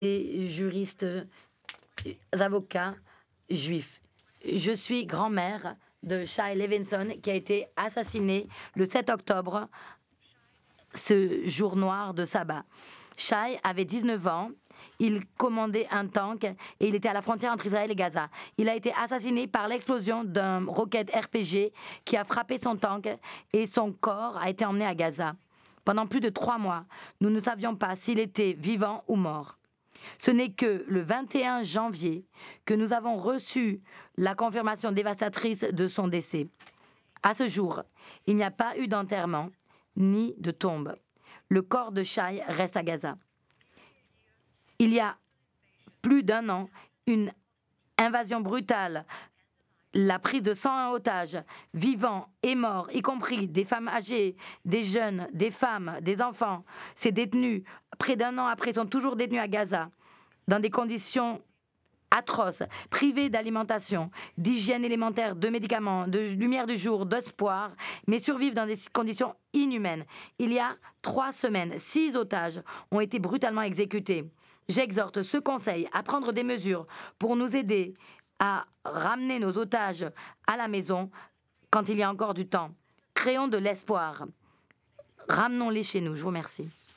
des juristes, avocats juifs. Je suis grand-mère de Shai Levinson qui a été assassiné le 7 octobre, ce jour noir de sabbat. Shai avait 19 ans, il commandait un tank et il était à la frontière entre Israël et Gaza. Il a été assassiné par l'explosion d'un roquette RPG qui a frappé son tank et son corps a été emmené à Gaza. Pendant plus de 3 mois, nous ne savions pas s'il était vivant ou mort. Ce n'est que le 21 janvier que nous avons reçu la confirmation dévastatrice de son décès. À ce jour, il n'y a pas eu d'enterrement ni de tombe. Le corps de Shai reste à Gaza. Il y a plus d'un an, une invasion brutale, la prise de 101 otages, vivants et morts, y compris des femmes âgées, des jeunes, des femmes, des enfants. Ces détenus, près d'un an après, sont toujours détenus à Gaza, dans des conditions atroces, privés d'alimentation, d'hygiène élémentaire, de médicaments, de lumière du jour, d'espoir, mais survivent dans des conditions inhumaines. Il y a 3 semaines, 6 otages ont été brutalement exécutés. J'exhorte ce Conseil à prendre des mesures pour nous aider à ramener nos otages à la maison quand il y a encore du temps. Créons de l'espoir. Ramenons-les chez nous. Je vous remercie.